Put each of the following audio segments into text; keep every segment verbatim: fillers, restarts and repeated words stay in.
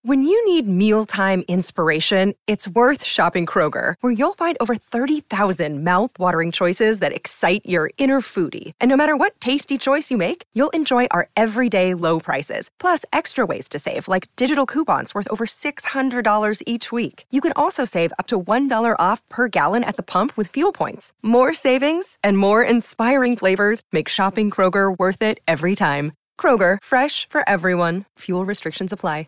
When you need mealtime inspiration, it's worth shopping Kroger, where you'll find over thirty thousand mouth-watering choices that excite your inner foodie. And no matter what tasty choice you make, you'll enjoy our everyday low prices, plus extra ways to save, like digital coupons worth over six hundred dollars each week. You can also save up to one dollar off per gallon at the pump with fuel points. More savings and more inspiring flavors make shopping Kroger worth it every time. Kroger, fresh for everyone. Fuel restrictions apply.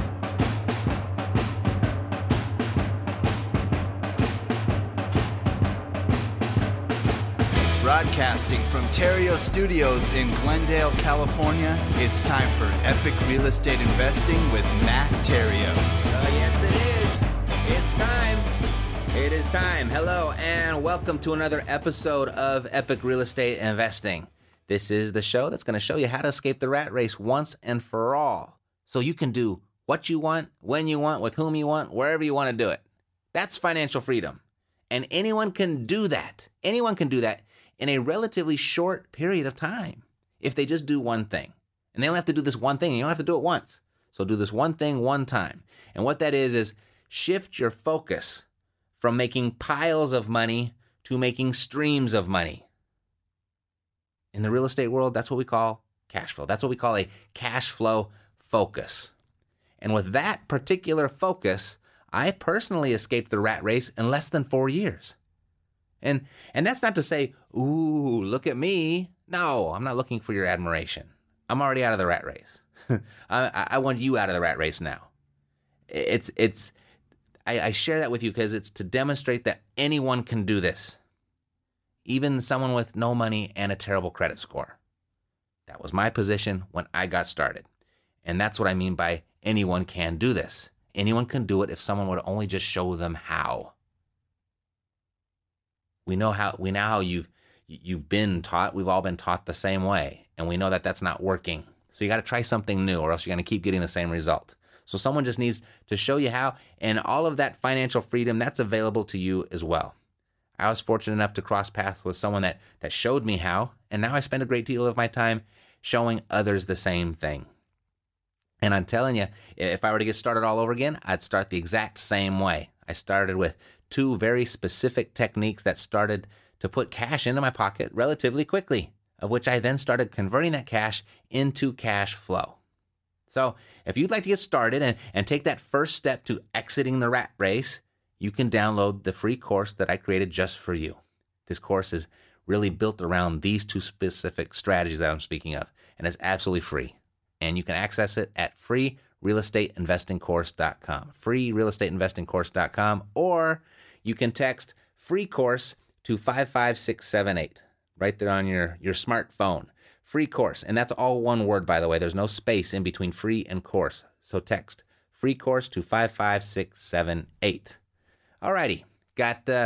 Broadcasting from Terrio Studios in Glendale, California, it's time for Epic Real Estate Investing with Matt Terrio. Uh, yes, it is. It's time. It is time. Hello, and welcome to another episode of Epic Real Estate Investing. This is the show that's going to show you how to escape the rat race once and for all, so you can do what you want, when you want, with whom you want, wherever you want to do it. That's financial freedom. And anyone can do that. Anyone can do that in a relatively short period of time if they just do one thing. And they don't have to do this one thing, and you don't have to do it once. So do this one thing one time. And what that is, is shift your focus from making piles of money to making streams of money. In the real estate world, that's what we call cash flow. That's what we call a cash flow focus. And with that particular focus, I personally escaped the rat race in less than four years. And and that's not to say, ooh, look at me. No, I'm not looking for your admiration. I'm already out of the rat race. I, I want you out of the rat race now. It's it's I, I share that with you because it's to demonstrate that anyone can do this. Even someone with no money and a terrible credit score. That was my position when I got started. And that's what I mean by anyone can do this. Anyone can do it if someone would only just show them how. We know how we know how you've you've been taught. We've all been taught the same way, and we know that that's not working. So you got to try something new, or else you're going to keep getting the same result. So someone just needs to show you how, and all of that financial freedom that's available to you as well. I was fortunate enough to cross paths with someone that that showed me how, and now I spend a great deal of my time showing others the same thing. And I'm telling you, if I were to get started all over again, I'd start the exact same way. I started with two very specific techniques that started to put cash into my pocket relatively quickly, of which I then started converting that cash into cash flow. So if you'd like to get started and, and take that first step to exiting the rat race, you can download the free course that I created just for you. This course is really built around these two specific strategies that I'm speaking of, and it's absolutely free. And you can access it at free real estate investing course dot com, free real estate investing course dot com, or you can text free course to five five six seven eight right there on your, your smartphone. Free course. And that's all one word, by the way. There's no space in between free and course. So text free course to five five six seven eight. Alrighty. Got uh,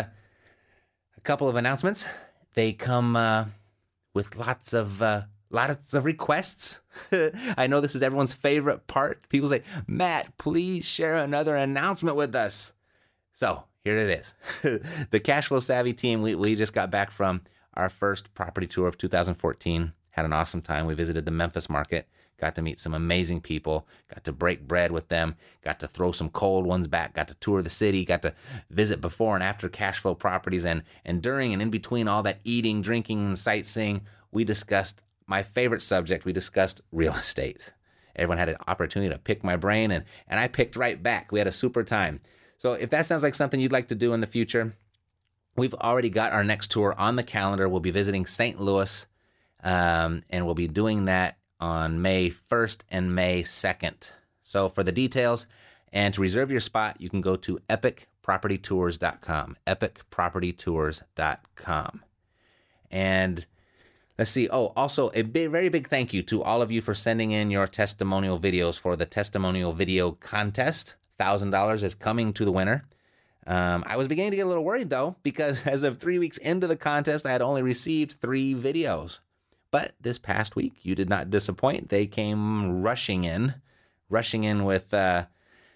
a couple of announcements. They come uh, with lots of uh, lots of requests. I know this is everyone's favorite part. People say, Matt, please share another announcement with us. So here it is. The Cashflow Savvy team, we, we just got back from our first property tour of two thousand fourteen. Had an awesome time. We visited the Memphis market, got to meet some amazing people, got to break bread with them, got to throw some cold ones back, got to tour the city, got to visit before and after cash flow properties. And, and during and in between all that eating, drinking, and sightseeing, we discussed my favorite subject. We discussed real estate. Everyone had an opportunity to pick my brain, and, and I picked right back. We had a super time. So if that sounds like something you'd like to do in the future, we've already got our next tour on the calendar. We'll be visiting Saint Louis, um, and we'll be doing that on May first and May second. So for the details and to reserve your spot, you can go to epic property tours dot com, epic property tours dot com. And let's see. Oh, also a big, very big thank you to all of you for sending in your testimonial videos for the testimonial video contest. one thousand dollars is coming to the winner. Um, I was beginning to get a little worried, though, because as of three weeks into the contest, I had only received three videos. But this past week, you did not disappoint. They came rushing in, rushing in with uh,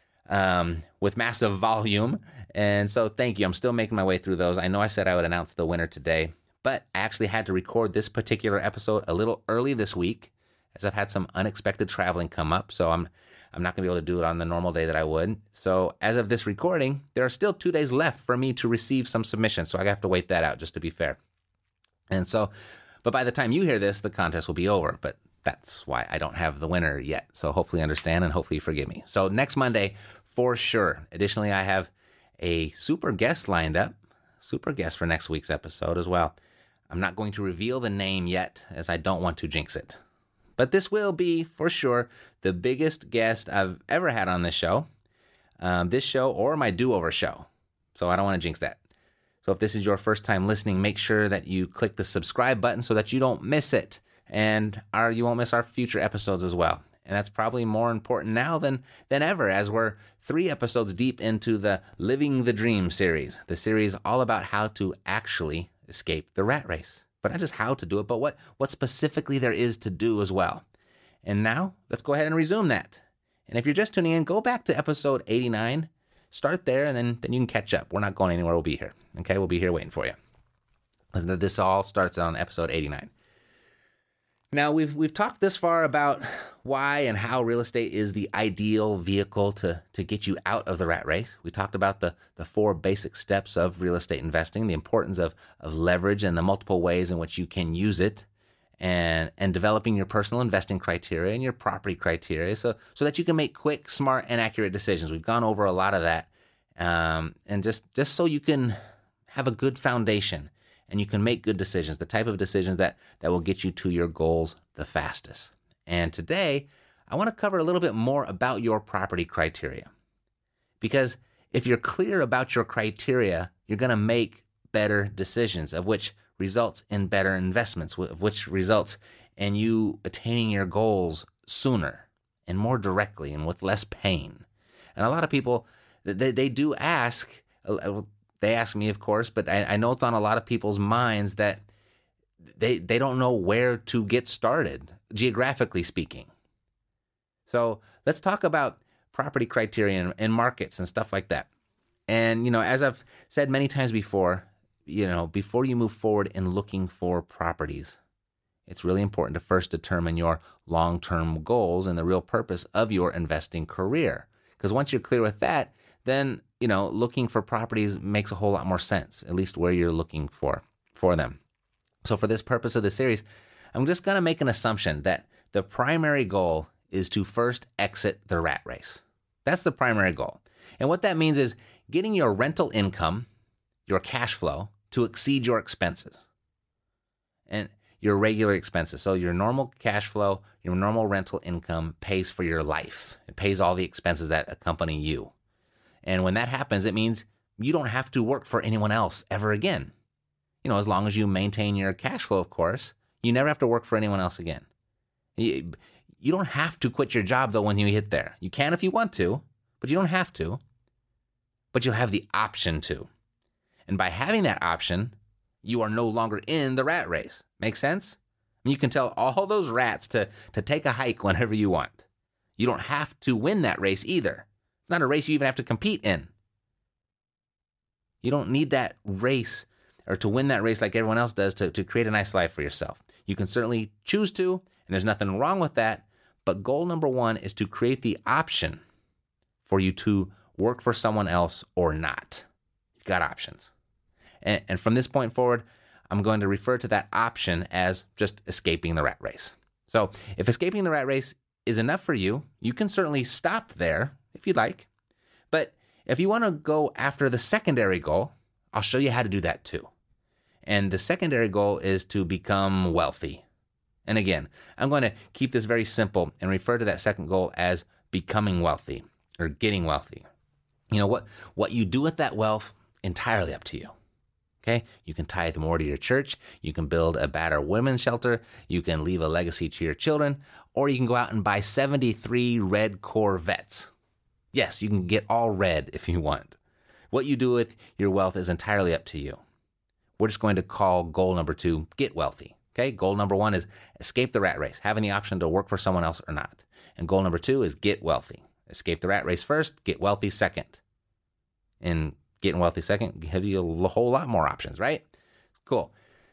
um, with massive volume. And so thank you. I'm still making my way through those. I know I said I would announce the winner today, but I actually had to record this particular episode a little early this week, as I've had some unexpected traveling come up. So I'm I'm not going to be able to do it on the normal day that I would. So as of this recording, there are still two days left for me to receive some submissions. So I have to wait that out just to be fair. And so, but by the time you hear this, the contest will be over. But that's why I don't have the winner yet. So hopefully you understand and hopefully you forgive me. So next Monday, for sure. Additionally, I have a super guest lined up, super guest for next week's episode as well. I'm not going to reveal the name yet as I don't want to jinx it. But this will be, for sure, the biggest guest I've ever had on this show, um, this show or my do-over show. So I don't want to jinx that. So if this is your first time listening, make sure that you click the subscribe button so that you don't miss it. And our, you won't miss our future episodes as well. And that's probably more important now than, than ever, as we're three episodes deep into the Living the Dream series, the series all about how to actually escape the rat race. But not just how to do it, but what, what specifically there is to do as well. And now, let's go ahead and resume that. And if you're just tuning in, go back to episode eighty-nine, start there, and then, then you can catch up. We're not going anywhere, we'll be here. Okay, we'll be here waiting for you. This all starts on episode eighty-nine. Now, we've we've talked this far about why and how real estate is the ideal vehicle to, to get you out of the rat race. We talked about the, the four basic steps of real estate investing, the importance of, of leverage and the multiple ways in which you can use it, and, and developing your personal investing criteria and your property criteria so, so that you can make quick, smart, and accurate decisions. We've gone over a lot of that, um, and just, just so you can have a good foundation and you can make good decisions, the type of decisions that, that will get you to your goals the fastest. And today, I want to cover a little bit more about your property criteria. Because if you're clear about your criteria, you're going to make better decisions, of which results in better investments, of which results in you attaining your goals sooner and more directly and with less pain. And a lot of people, they, they do ask, They ask me, of course, but I, I know it's on a lot of people's minds that they they don't know where to get started, geographically speaking. So let's talk about property criteria and, and markets and stuff like that. And, you know, as I've said many times before, you know, before you move forward in looking for properties, it's really important to first determine your long-term goals and the real purpose of your investing career. Because once you're clear with that, then, you know, looking for properties makes a whole lot more sense, at least where you're looking for, for them. So for this purpose of the series, I'm just going to make an assumption that the primary goal is to first exit the rat race. That's the primary goal. And what that means is getting your rental income, your cash flow, to exceed your expenses and your regular expenses. So your normal cash flow, your normal rental income pays for your life. It pays all the expenses that accompany you. And when that happens, it means you don't have to work for anyone else ever again. You know, as long as you maintain your cash flow, of course, you never have to work for anyone else again. You, you don't have to quit your job, though, when you hit there. You can if you want to, but you don't have to. But you'll have the option to. And by having that option, you are no longer in the rat race. Make sense? I mean, you can tell all those rats to, to take a hike whenever you want. You don't have to win that race either. It's not a race you even have to compete in. You don't need that race or to win that race like everyone else does to, to create a nice life for yourself. You can certainly choose to, and there's nothing wrong with that. But goal number one is to create the option for you to work for someone else or not. You've got options. And, and from this point forward, I'm going to refer to that option as just escaping the rat race. So if escaping the rat race is enough for you, you can certainly stop there if you'd like. But if you want to go after the secondary goal, I'll show you how to do that too. And the secondary goal is to become wealthy. And again, I'm going to keep this very simple and refer to that second goal as becoming wealthy or getting wealthy. You know, what, what you do with that wealth, entirely up to you. Okay, you can tithe more to your church, you can build a battered women's shelter, you can leave a legacy to your children, or you can go out and buy seventy-three red Corvettes. Yes, you can get all red if you want. What you do with your wealth is entirely up to you. We're just going to call goal number two, get wealthy. Okay, goal number one is escape the rat race, having the option to work for someone else or not. And goal number two is get wealthy. Escape the rat race first, get wealthy second. And getting wealthy second gives you a whole lot more options, right? Cool.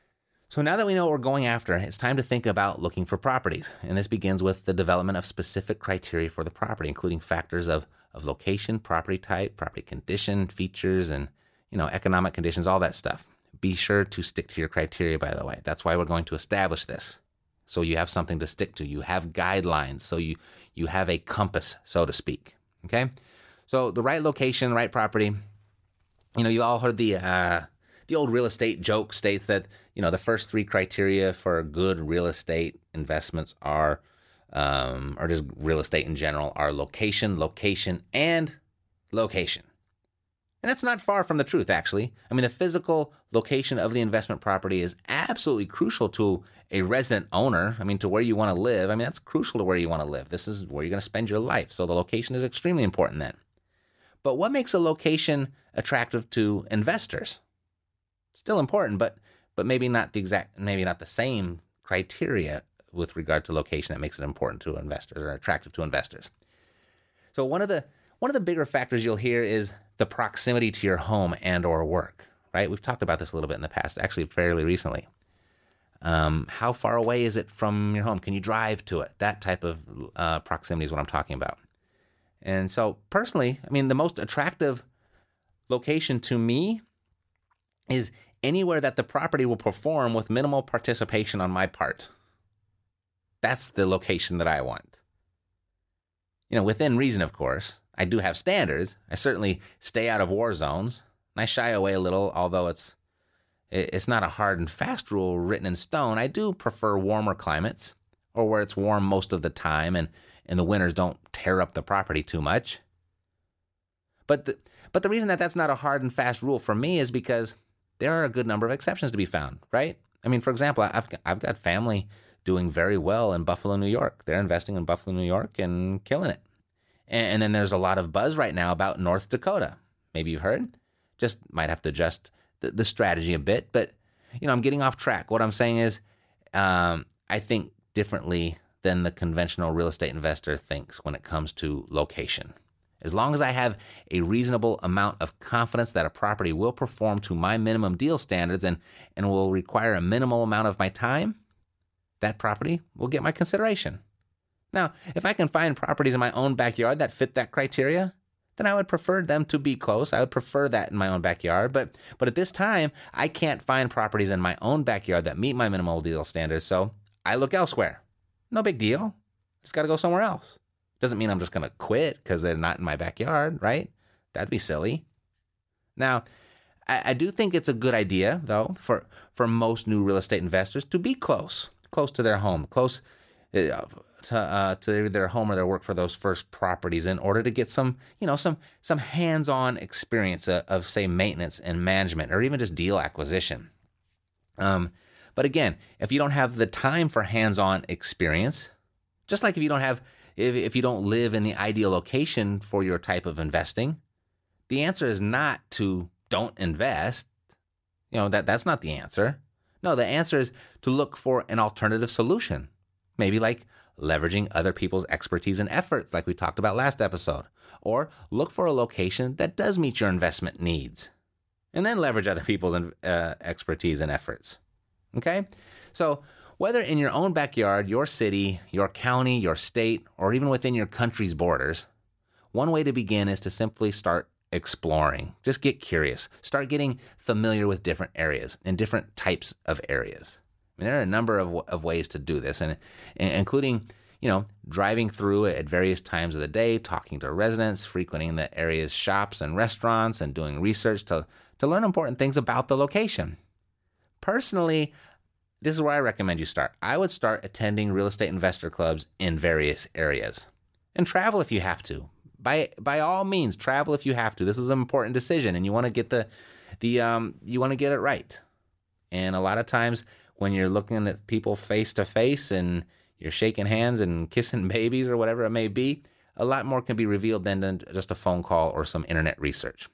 So now that we know what we're going after, it's time to think about looking for properties. And this begins with the development of specific criteria for the property, including factors of, of location, property type, property condition, features, and you know, economic conditions, all that stuff. Be sure to stick to your criteria, by the way. That's why we're going to establish this. So you have something to stick to. You have guidelines. So you, you have a compass, so to speak. Okay? So the right location, right property. You know, you all heard the uh, the old real estate joke states that, you know, the first three criteria for good real estate investments are, um, or just real estate in general, are location, location, and location. And that's not far from the truth, actually. I mean, the physical location of the investment property is absolutely crucial to a resident owner. I mean, to where you want to live. I mean, that's crucial to where you want to live. This is where you're going to spend your life. So the location is extremely important then. But what makes a location attractive to investors? Still important, but but maybe not the exact, maybe not the same criteria with regard to location that makes it important to investors or attractive to investors. So one of the one of the bigger factors you'll hear is the proximity to your home and or work, right? We've talked about this a little bit in the past, actually fairly recently. Um, how far away is it from your home? Can you drive to it? That type of uh, proximity is what I'm talking about. And so personally, I mean, the most attractive location to me is anywhere that the property will perform with minimal participation on my part. That's the location that I want. You know, within reason, of course. I do have standards. I certainly stay out of war zones, and I shy away a little, although it's it's not a hard and fast rule written in stone. I do prefer warmer climates, or where it's warm most of the time, and, and the winters don't tear up the property too much. But the, but the reason that that's not a hard and fast rule for me is because there are a good number of exceptions to be found, right? I mean, for example, I've I've got family doing very well in Buffalo, New York. They're investing in Buffalo, New York, and killing it. And then there's a lot of buzz right now about North Dakota. Maybe you've heard. Just might have to adjust the, the strategy a bit. But, you know, I'm getting off track. What I'm saying is um, I think differently than the conventional real estate investor thinks when it comes to location. As long as I have a reasonable amount of confidence that a property will perform to my minimum deal standards and, and will require a minimal amount of my time, that property will get my consideration. Now, if I can find properties in my own backyard that fit that criteria, then I would prefer them to be close. I would prefer that in my own backyard. But but at this time, I can't find properties in my own backyard that meet my minimal deal standards, so I look elsewhere. No big deal. Just got to go somewhere else. Doesn't mean I'm just going to quit because they're not in my backyard, right? That'd be silly. Now, I, I do think it's a good idea, though, for, for most new real estate investors to be close, close to their home, close uh, to uh, to their home or their work for those first properties in order to get some, you know, some some hands-on experience of, of say, maintenance and management or even just deal acquisition. Um, but again, if you don't have the time for hands-on experience, just like if you don't have, if, if you don't live in the ideal location for your type of investing, the answer is not to don't invest. You know, that that's not the answer. No, the answer is to look for an alternative solution. Maybe like leveraging other people's expertise and efforts, like we talked about last episode. Or look for a location that does meet your investment needs. And then leverage other people's uh, expertise and efforts. Okay? So whether in your own backyard, your city, your county, your state, or even within your country's borders, one way to begin is to simply start exploring. Just get curious. Start getting familiar with different areas and different types of areas. I mean, there are a number of, of ways to do this, and, and including, you know, driving through at various times of the day, talking to residents, frequenting the area's shops and restaurants, and doing research to, to learn important things about the location. Personally, this is where I recommend you start. I would start attending real estate investor clubs in various areas. And travel if you have to. By by all means, travel if you have to. This is an important decision, and you want to get the the um you want to get it right. And a lot of times when you're looking at people face to face and you're shaking hands and kissing babies or whatever it may be, a lot more can be revealed than just a phone call or some internet research.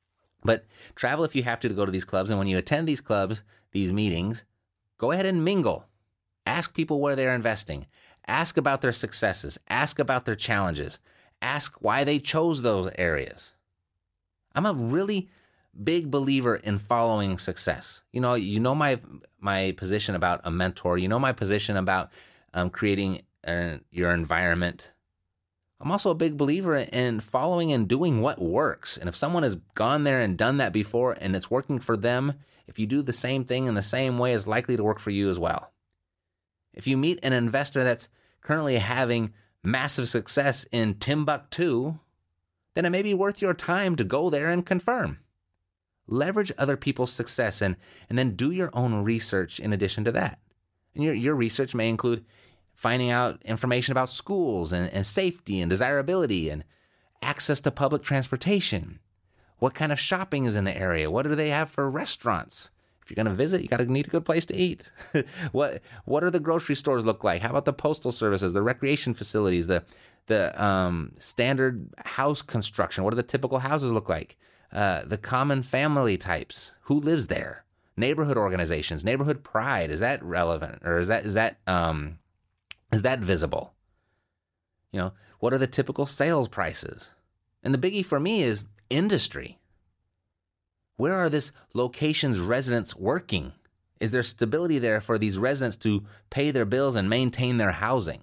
But travel if you have to to go to these clubs. And when you attend these clubs, these meetings, go ahead and mingle. Ask people where they're investing. Ask about their successes. Ask about their challenges. Ask why they chose those areas. I'm a really big believer in following success. You know, you know my my position about a mentor. You know my position about um, creating uh, your environment. I'm also a big believer in following and doing what works. And if someone has gone there and done that before and it's working for them, if you do the same thing in the same way, it's likely to work for you as well. If you meet an investor that's currently having massive success in Timbuktu, then it may be worth your time to go there and confirm. Leverage other people's success and, and then do your own research in addition to that. And your, your research may include finding out information about schools and, and safety and desirability and access to public transportation. What kind of shopping is in the area? What do they have for restaurants? If you're going to visit, you got to need a good place to eat. what what do the grocery stores look like? How about the postal services, the recreation facilities, the the um, standard house construction? What do the typical houses look like? Uh, the common family types. Who lives there? Neighborhood organizations, neighborhood pride. Is that relevant, or is that is that um, is that visible? You know, what are the typical sales prices? And the biggie for me is industry. Where are this location's residents working? Is there stability there for these residents to pay their bills and maintain their housing?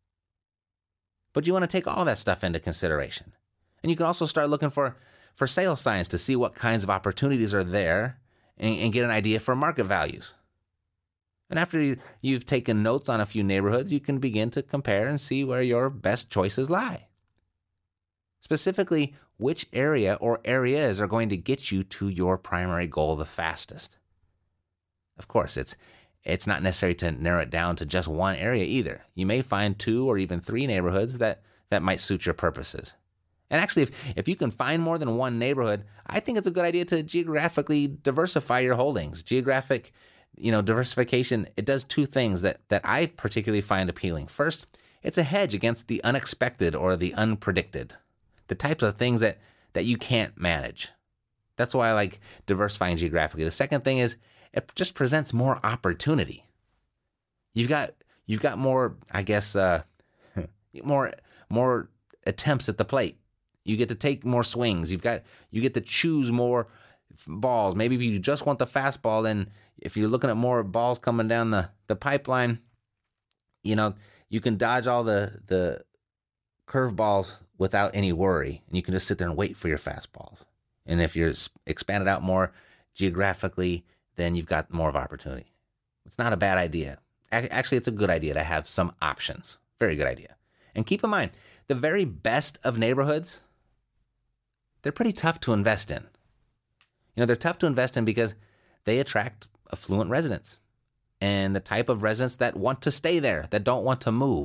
But you want to take all that stuff into consideration. And you can also start looking for, for sales signs to see what kinds of opportunities are there and, and get an idea for market values. And after you, you've taken notes on a few neighborhoods, you can begin to compare and see where your best choices lie. Specifically, which area or areas are going to get you to your primary goal the fastest. Of course, it's it's not necessary to narrow it down to just one area either. You may find two or even three neighborhoods that, that might suit your purposes. And actually, if, if you can find more than one neighborhood, I think it's a good idea to geographically diversify your holdings. Geographic, you know, diversification, it does two things that, that I particularly find appealing. First, it's a hedge against the unexpected or the unpredicted. The types of things that, that you can't manage. That's why I like diversifying geographically. The second thing is it just presents more opportunity. You've got you've got more, I guess, uh, more more attempts at the plate. You get to take more swings. You've got you get to choose more balls. Maybe if you just want the fastball, then if you're looking at more balls coming down the, the pipeline, you know, you can dodge all the the curveballs without any worry, and you can just sit there and wait for your fastballs. And if you're expanded out more geographically, then you've got more of opportunity. It's not a bad idea. Actually, it's a good idea to have some options. Very good idea. And keep in mind, the very best of neighborhoods, they're pretty tough to invest in. You know, they're tough to invest in because they attract affluent residents and the type of residents that want to stay there, that don't want to move.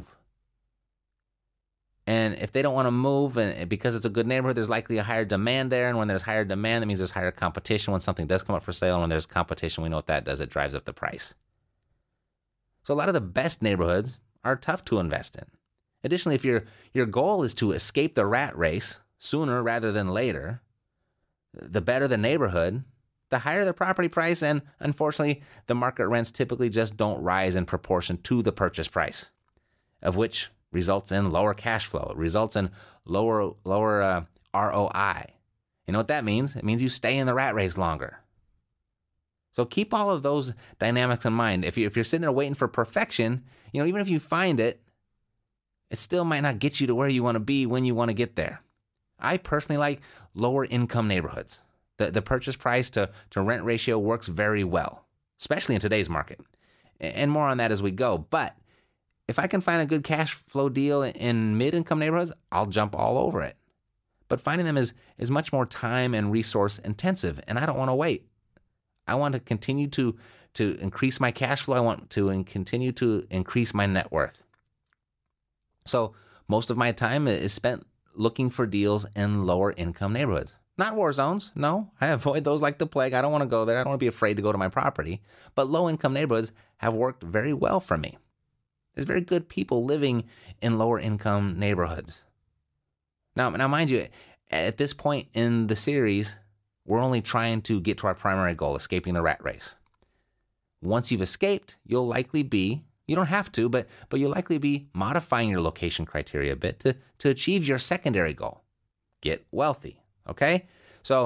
And if they don't want to move, and because it's a good neighborhood, there's likely a higher demand there. And when there's higher demand, that means there's higher competition when something does come up for sale. And when there's competition, we know what that does. It drives up the price. So a lot of the best neighborhoods are tough to invest in. Additionally, if your your goal is to escape the rat race sooner rather than later, the better the neighborhood, the higher the property price. And unfortunately, the market rents typically just don't rise in proportion to the purchase price, of which results in lower cash flow. It results in lower lower uh, R O I. You know what that means? It means you stay in the rat race longer. So keep all of those dynamics in mind. If, you, if you're sitting there waiting for perfection, you know, even if you find it, it still might not get you to where you want to be when you want to get there. I personally like lower income neighborhoods. The, the purchase price to, to rent ratio works very well, especially in today's market. And more on that as we go. But if I can find a good cash flow deal in mid-income neighborhoods, I'll jump all over it. But finding them is, is much more time and resource intensive, and I don't want to wait. I want to continue to, to increase my cash flow. I want to continue to increase my net worth. So most of my time is spent looking for deals in lower income neighborhoods. Not war zones, no. I avoid those like the plague. I don't want to go there. I don't want to be afraid to go to my property. But low income neighborhoods have worked very well for me. There's very good people living in lower income neighborhoods. Now, now, mind you, at this point in the series, we're only trying to get to our primary goal, escaping the rat race. Once you've escaped, you'll likely be, you don't have to, but but you'll likely be modifying your location criteria a bit to, to achieve your secondary goal. Get wealthy, okay? So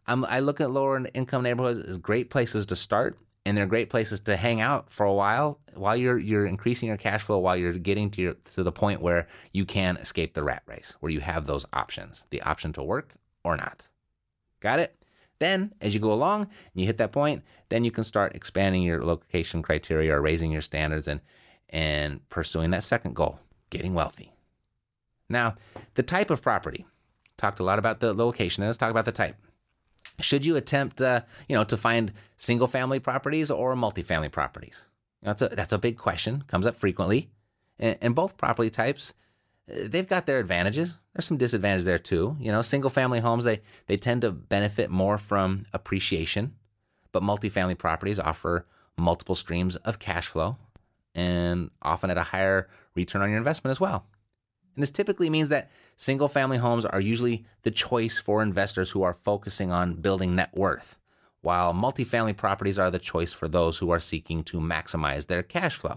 I'm, I look at lower income neighborhoods as great places to start, and they're great places to hang out for a while while you're you're increasing your cash flow, while you're getting to your to the point where you can escape the rat race, where you have those options, the option to work or not. Got it? Then, as you go along and you hit that point, then you can start expanding your location criteria or raising your standards and and pursuing that second goal, getting wealthy. Now, the type of property. Talked a lot about the location. Now let's talk about the type. Should you attempt, uh, you know, to find single-family properties or multifamily properties? You know, that's a that's a big question. Comes up frequently, and, and both property types, they've got their advantages. There's some disadvantages there too. You know, single-family homes they they tend to benefit more from appreciation, but multifamily properties offer multiple streams of cash flow, and often at a higher return on your investment as well. And this typically means that single-family homes are usually the choice for investors who are focusing on building net worth, while multifamily properties are the choice for those who are seeking to maximize their cash flow.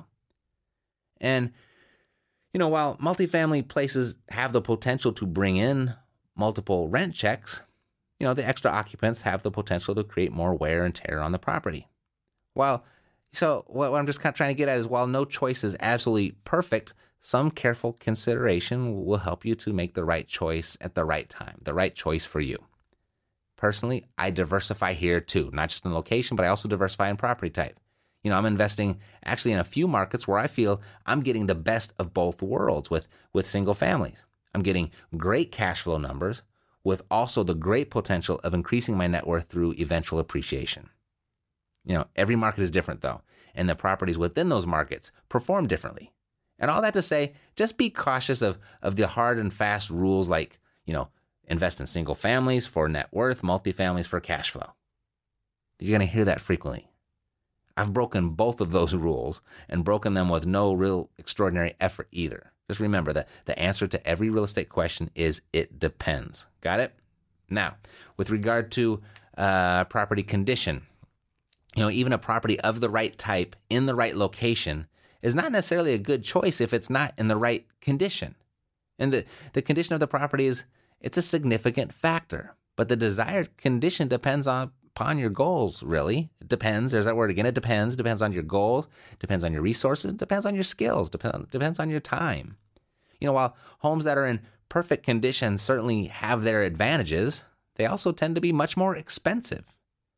And, you know, while multifamily places have the potential to bring in multiple rent checks, you know, the extra occupants have the potential to create more wear and tear on the property. While, so what I'm just kind of trying to get at is while no choice is absolutely perfect, some careful consideration will help you to make the right choice at the right time, the right choice for you. Personally, I diversify here too, not just in location, but I also diversify in property type. You know, I'm investing actually in a few markets where I feel I'm getting the best of both worlds with, with single families. I'm getting great cash flow numbers with also the great potential of increasing my net worth through eventual appreciation. You know, every market is different though, and the properties within those markets perform differently. And all that to say, just be cautious of, of the hard and fast rules like, you know, invest in single families for net worth, multifamilies for cash flow. You're going to hear that frequently. I've broken both of those rules and broken them with no real extraordinary effort either. Just remember that the answer to every real estate question is it depends. Got it? Now, with regard to uh, property condition, you know, even a property of the right type in the right location is not necessarily a good choice if it's not in the right condition. And the, the condition of the property is, it's a significant factor. But the desired condition depends on upon your goals, really. It depends. There's that word again. It depends. It depends on your goals. Depends on your resources. Depends on your skills. Depends, depends on your time. You know, while homes that are in perfect condition certainly have their advantages, they also tend to be much more expensive.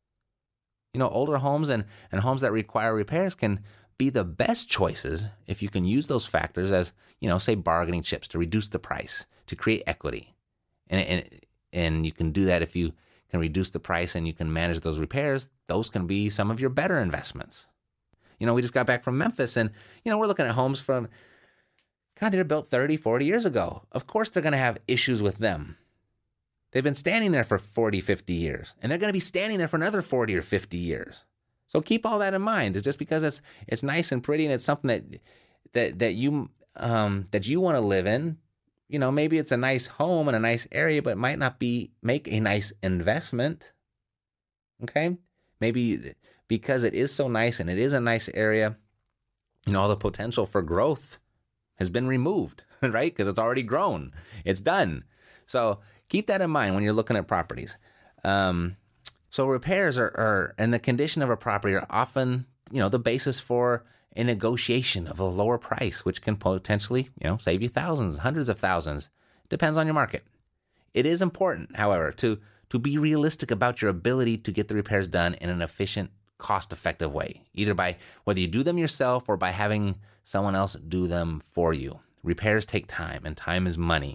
You know, older homes and, and homes that require repairs can be the best choices if you can use those factors as, you know, say bargaining chips to reduce the price, to create equity. And, and, and you can do that if you can reduce the price and you can manage those repairs. Those can be some of your better investments. You know, we just got back from Memphis and, you know, we're looking at homes from, God, they're built thirty, forty years ago. Of course they're going to have issues with them. They've been standing there for forty, fifty years, and they're going to be standing there for another forty or fifty years. So keep all that in mind. It's just because it's it's nice and pretty and it's something that that that you um, that you want to live in. You know, maybe it's a nice home and a nice area, but it might not be make a nice investment. Okay, maybe because it is so nice and it is a nice area, you know, all the potential for growth has been removed, right? Because it's already grown. It's done. So keep that in mind when you're looking at properties. Um, So repairs are, are, and the condition of a property are often, you know, the basis for a negotiation of a lower price, which can potentially, you know, save you thousands, hundreds of thousands. Depends on your market. It is important, however, to, to be realistic about your ability to get the repairs done in an efficient, cost-effective way, either by whether you do them yourself or by having someone else do them for you. Repairs take time, and time is money.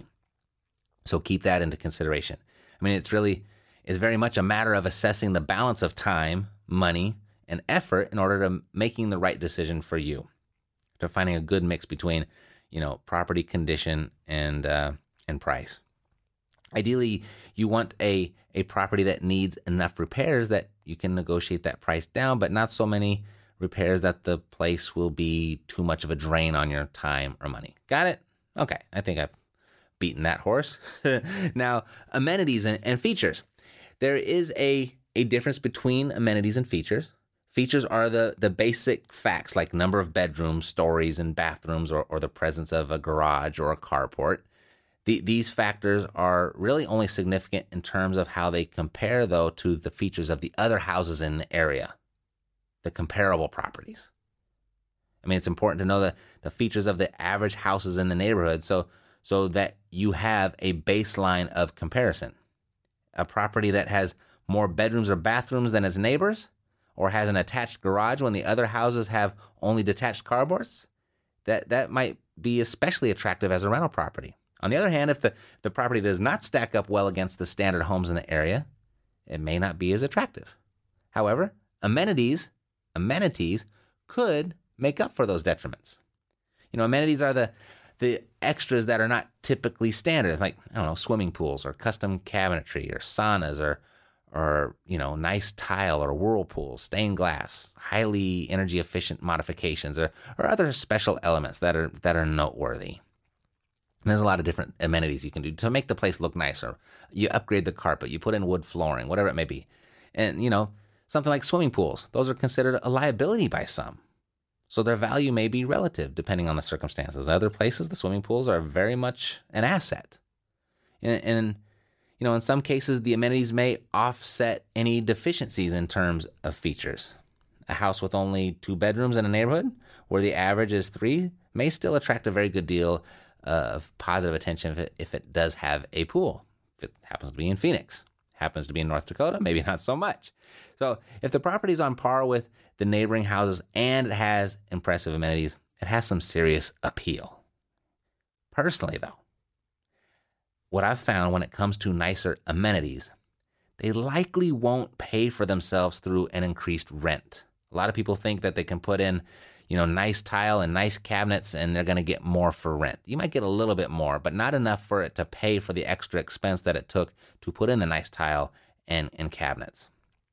So keep that into consideration. I mean, it's really... is very much a matter of assessing the balance of time, money, and effort in order to making the right decision for you, to finding a good mix between, you know, property condition and uh, and price. Ideally, you want a a property that needs enough repairs that you can negotiate that price down, but not so many repairs that the place will be too much of a drain on your time or money. Got it? Okay, I think I've beaten that horse. Now, amenities and, and features. There is a, a difference between amenities and features. Features are the, the basic facts like number of bedrooms, stories, and bathrooms, or, or the presence of a garage or a carport. The, these factors are really only significant in terms of how they compare, though, to the features of the other houses in the area, the comparable properties. I mean, it's important to know the, the features of the average houses in the neighborhood so, so that you have a baseline of comparison. A property that has more bedrooms or bathrooms than its neighbors, or has an attached garage when the other houses have only detached carports, that, that might be especially attractive as a rental property. On the other hand, if the, the property does not stack up well against the standard homes in the area, it may not be as attractive. However, amenities, amenities could make up for those detriments. You know, amenities are the the extras that are not typically standard, like, I don't know, swimming pools or custom cabinetry or saunas or, or you know, nice tile or whirlpools, stained glass, highly energy efficient modifications, or, or other special elements that are that are noteworthy. And there's a lot of different amenities you can do to make the place look nicer. You upgrade the carpet, you put in wood flooring, whatever it may be. And, you know, something like swimming pools, those are considered a liability by some. So their value may be relative depending on the circumstances. Other places, the swimming pools are very much an asset. And, and you know, in some cases, the amenities may offset any deficiencies in terms of features. A house with only two bedrooms in a neighborhood where the average is three may still attract a very good deal of positive attention if it, if it does have a pool. If it happens to be in Phoenix, happens to be in North Dakota, maybe not so much. So if the property is on par with the neighboring houses and it has impressive amenities, it has some serious appeal. Personally, though, what I've found when it comes to nicer amenities, they likely won't pay for themselves through an increased rent. A lot of people think that they can put in, you know, nice tile and nice cabinets and they're going to get more for rent. You might get a little bit more, but not enough for it to pay for the extra expense that it took to put in the nice tile and, and cabinets.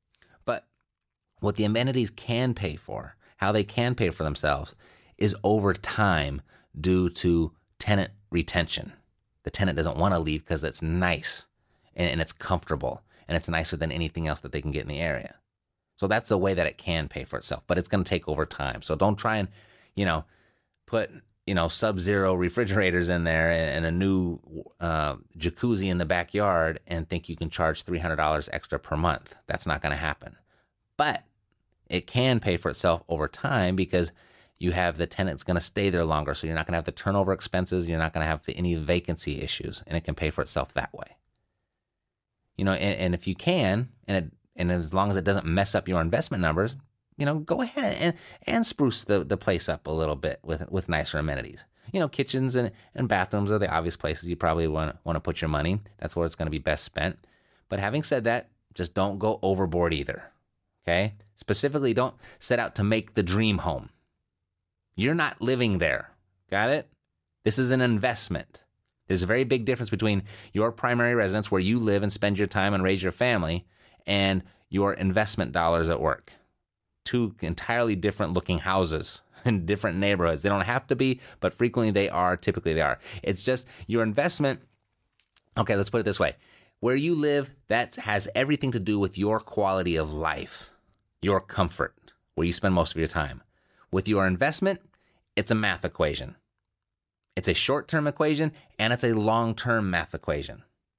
But what the amenities can pay for, how they can pay for themselves, is over time due to tenant retention. The tenant doesn't want to leave because it's nice and, and it's comfortable and it's nicer than anything else that they can get in the area. So that's a way that it can pay for itself, but it's going to take over time. So don't try and, you know, put, you know, sub-zero refrigerators in there and a new uh, jacuzzi in the backyard and think you can charge three hundred dollars extra per month. That's not going to happen. But it can pay for itself over time because you have the tenant's going to stay there longer. So you're not going to have the turnover expenses. You're not going to have any vacancy issues, and it can pay for itself that way. You know, and, and if you can, and it, and as long as it doesn't mess up your investment numbers, you know, go ahead and, and spruce the, the place up a little bit with with nicer amenities. You know, kitchens and, and bathrooms are the obvious places you probably want, want to put your money. That's where it's going to be best spent. But having said that, just don't go overboard either, okay? Specifically, don't set out to make the dream home. You're not living there, got it? This is an investment. There's a very big difference between your primary residence where you live and spend your time and raise your family and your investment dollars at work. Two entirely different looking houses in different neighborhoods. They don't have to be, but frequently they are. Typically they are. It's just your investment. Okay, let's put it this way. Where you live, that has everything to do with your quality of life, your comfort, where you spend most of your time. With your investment, it's a math equation. It's a short-term equation and it's a long-term math equation.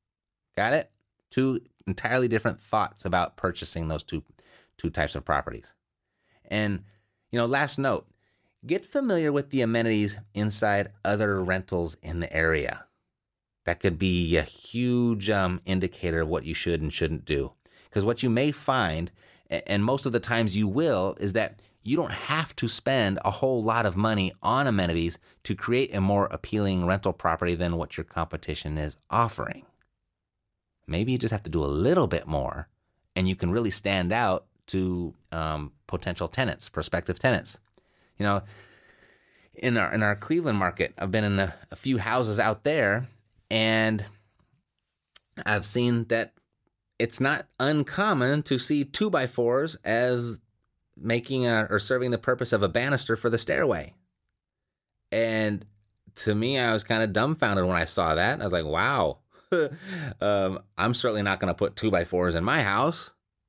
Got it? Two entirely different thoughts about purchasing those two two types of properties. And, you know, last note, get familiar with the amenities inside other rentals in the area. That could be a huge um, indicator of what you should and shouldn't do. Because what you may find, and most of the times you will, is that you don't have to spend a whole lot of money on amenities to create a more appealing rental property than what your competition is offering. Maybe you just have to do a little bit more and you can really stand out to um, potential tenants, prospective tenants. You know, in our in our Cleveland market, I've been in a, a few houses out there and I've seen that it's not uncommon to see two by fours as making a, or serving the purpose of a banister for the stairway. And to me, I was kind of dumbfounded when I saw that. I was like, wow. um, I'm certainly not going to put two by fours in my house.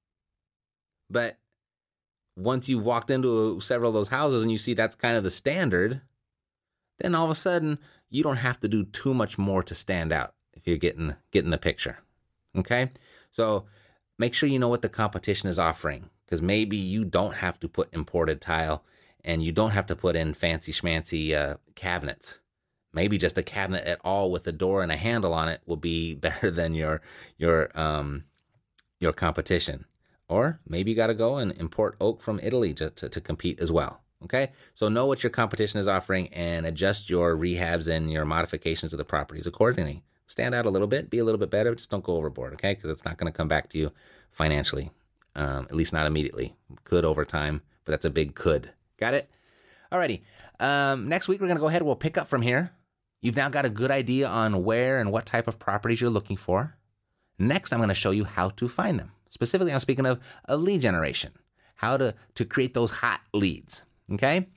But once you've walked into several of those houses and you see that's kind of the standard, then all of a sudden you don't have to do too much more to stand out if you're getting getting the picture. Okay? So make sure you know what the competition is offering, because maybe you don't have to put imported tile and you don't have to put in fancy schmancy uh, cabinets. Maybe just a cabinet at all with a door and a handle on it will be better than your your um your competition. Or maybe you got to go and import oak from Italy to, to, to compete as well. Okay, so know what your competition is offering and adjust your rehabs and your modifications to the properties accordingly. Stand out a little bit, be a little bit better, just don't go overboard, okay? Because it's not going to come back to you financially, um, at least not immediately. Could over time, but that's a big could. Got it? Alrighty. Um, next week, we're going to go ahead and we'll pick up from here. You've now got a good idea on where and what type of properties you're looking for. Next, I'm going to show you how to find them. Specifically, I'm speaking of a lead generation, how to, to create those hot leads, okay?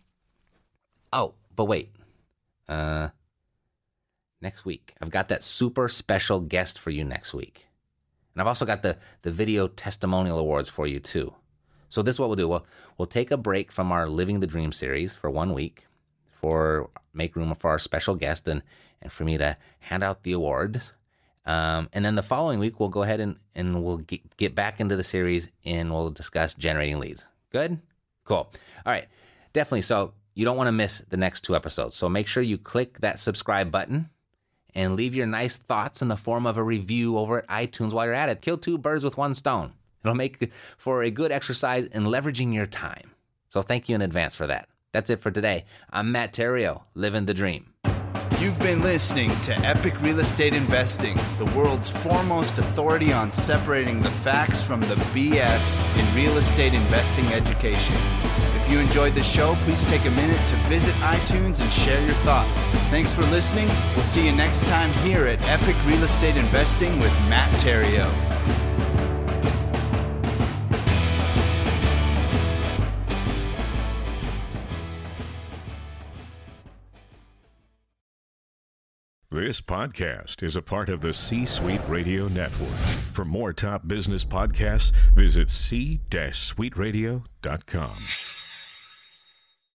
Oh, but wait. Uh, next week, I've got that super special guest for you next week. And I've also got the, the video testimonial awards for you too. So this is what we'll do. We'll, we'll take a break from our Living the Dream series for one week for make room for our special guest and, and for me to hand out the awards. Um, and then the following week, we'll go ahead and, and we'll get, get back into the series and we'll discuss generating leads. Good? Cool. All right. Definitely. So you don't want to miss the next two episodes. So make sure you click that subscribe button and leave your nice thoughts in the form of a review over at iTunes while you're at it. Kill two birds with one stone. It'll make for a good exercise in leveraging your time. So thank you in advance for that. That's it for today. I'm Matt Theriault, living the dream. You've been listening to Epic Real Estate Investing, the world's foremost authority on separating the facts from the B S in real estate investing education. If you enjoyed the show, please take a minute to visit iTunes and share your thoughts. Thanks for listening. We'll see you next time here at Epic Real Estate Investing with Matt Theriault. This podcast is a part of the C-Suite Radio Network. For more top business podcasts, visit c suite radio dot com.